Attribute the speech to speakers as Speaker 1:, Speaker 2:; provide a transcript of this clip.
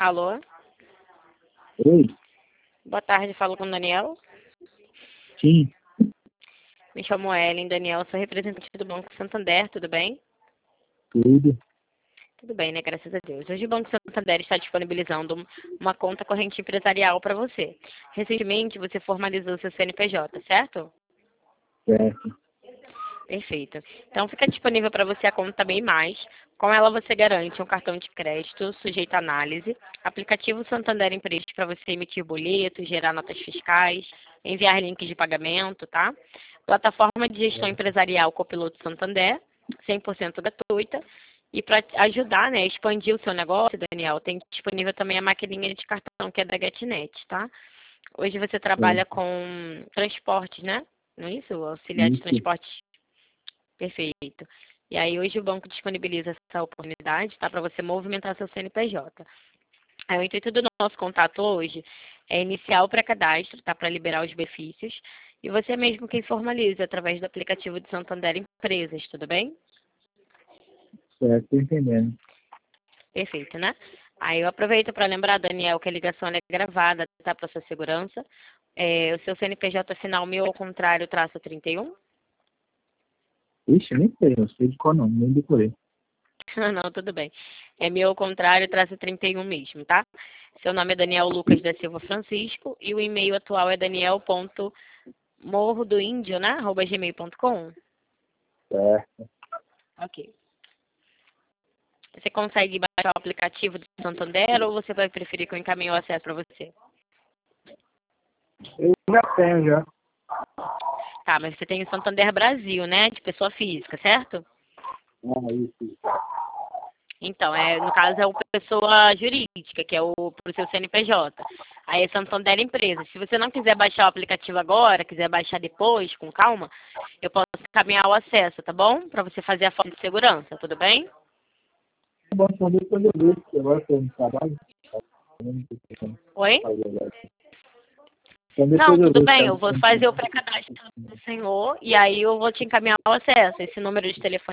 Speaker 1: Alô?
Speaker 2: Oi,
Speaker 1: Boa tarde, falo com o Daniel.
Speaker 2: sim,
Speaker 1: Me chamo Ellen, Daniel, sou representante do Banco Santander, tudo bem?
Speaker 2: tudo.
Speaker 1: Tudo bem, né? Graças a Deus. Hoje o Banco Santander está disponibilizando uma conta corrente empresarial para você. Recentemente você formalizou seu CNPJ, certo?
Speaker 2: Certo.
Speaker 1: Perfeito. Então fica disponível para você a conta Bem Mais. Com ela você garante um cartão de crédito sujeito à análise, aplicativo Santander Empréstimo para você emitir boletos, gerar notas fiscais, enviar links de pagamento, tá? Plataforma de gestão empresarial Copiloto Santander, 100% gratuita. E para ajudar, né, a expandir o seu negócio, Daniel, tem disponível também a maquininha de cartão que é da GetNet, tá? Hoje você trabalha
Speaker 2: Certo.
Speaker 1: com transportes, né? Não é isso? Auxiliar de
Speaker 2: Isso.
Speaker 1: transporte. Perfeito. E aí hoje o banco disponibiliza essa oportunidade, tá, para você movimentar seu CNPJ. Aí, o intuito do nosso contato hoje é iniciar o pré-cadastro, tá, para liberar os benefícios, e você mesmo quem formaliza através do aplicativo de Santander Empresas, tudo bem?
Speaker 2: Certo, tô entendendo.
Speaker 1: Perfeito, né? Aí eu aproveito para lembrar, Daniel, que a ligação ela é gravada, tá, para sua segurança. O seu CNPJ final 1000 ao contrário, traço 31.
Speaker 2: Ixi, nem sei, não sei de qual não, nem decorei.
Speaker 1: Não, tudo bem. É 1000 ao contrário, traço 31 mesmo, tá? Seu nome é Daniel Lucas da Silva Francisco e o e-mail atual é daniel.morrodoindio, né? @gmail.com.
Speaker 2: Certo.
Speaker 1: Ok. Você consegue baixar o aplicativo do Santander ou você vai preferir que eu encaminhe o acesso para você?
Speaker 2: Eu já tenho já.
Speaker 1: Tá, mas você tem o Santander Brasil, né? De pessoa física, certo?
Speaker 2: Ah, isso.
Speaker 1: Então, no caso é o pessoa jurídica, que é pro seu CNPJ. Aí é Santander Empresa. Se você não quiser baixar o aplicativo agora, quiser baixar depois, com calma, eu posso encaminhar o acesso, tá bom? Para você fazer a foto de segurança, tudo bem?
Speaker 2: É bom, então depois eu vejo, porque agora eu tô no trabalho. Eu não sei como
Speaker 1: Oi?
Speaker 2: fazer agora. Então
Speaker 1: Não,
Speaker 2: depois eu
Speaker 1: tudo
Speaker 2: vejo, tá?
Speaker 1: bem, eu vou fazer o pré-cadastro do senhor e aí eu vou te encaminhar o acesso. Esse número de telefone